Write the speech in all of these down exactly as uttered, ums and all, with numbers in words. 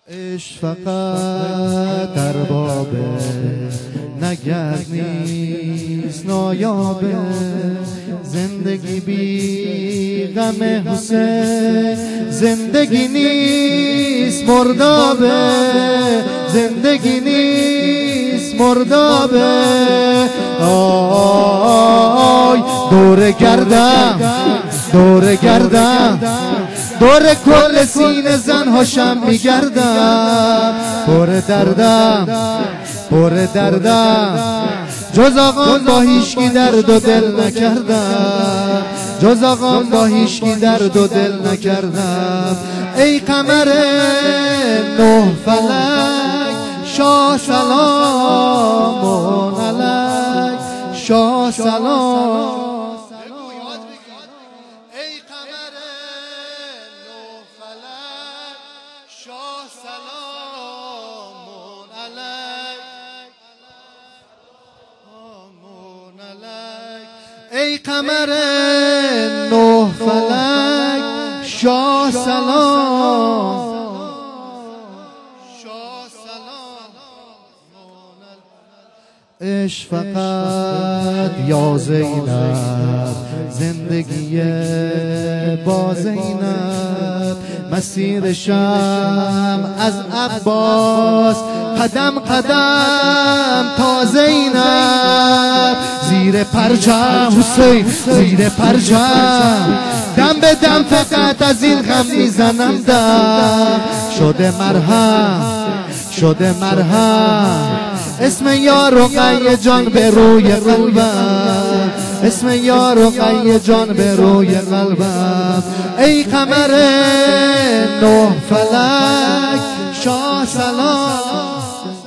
عشق فقط در باب نگرد نیست نایابه، زندگی بی غم حسین زندگی نیست مردابه، زندگی نیست مردابه. آی دور گردم دور گردم دور کل سینه زنهاشم میگردم، پر دردم پر دردم جز آقام با هیچکی درد و دل نکردم، جز آقام با هیچکی درد و دل نکردم. ای قمر نه فلک شاه سلام علیک، شاه سلام. شاه سلام علیک، آمون علیک. ای قمر نه فلک شاه سلام، شاه سلام. عشق فقط یا زینب زندگی با زینب، مسیرشم از عباس قدم قدم تا زینب، زیر پرچم حسین زیر پرچم دم به دم فقط از این غم میزنم دم. شده مرهم شده مرهم اسم یا رقیه جان به روی قلبم، اسم یا رقیه جان به روی قلبم. ای قمر نه فلک شاه سلام.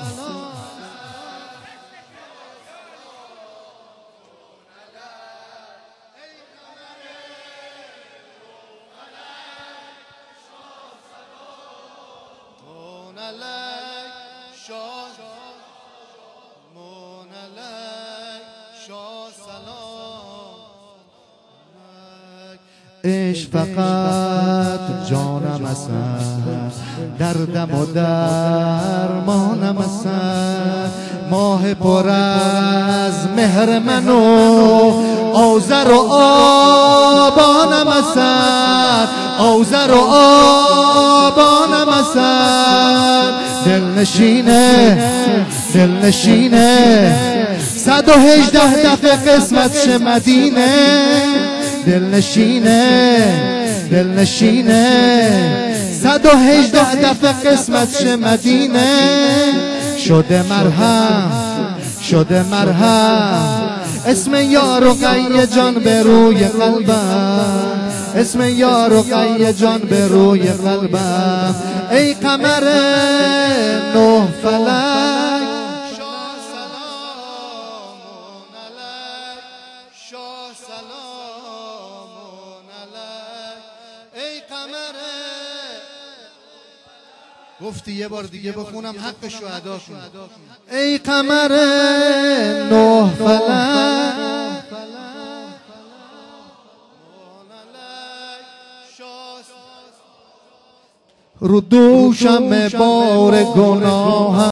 عشق فقط جانم است، دردم و درمانم است، ماه پر از مهر من و آذر و آبانم است، آذر و آبانم است. دلنشینه دلنشینه صد و هجده دفعه قسمت شه مدینه، دلنشینه دلنشینه صد و هجده دفعه قسمت شه مدینه. شده مرهم شده مرهم اسم یا رقیه جان به روی قلبم، اسم یا رقیه جان به روی قلبم. ای قمر نه فلک شاه سلام علیک، شاه سلام علیک. ای قمر گفتی یه بار دیگه بخونم حقشو ادا کن. ای قمر نه فلک رو دوشم بار گناه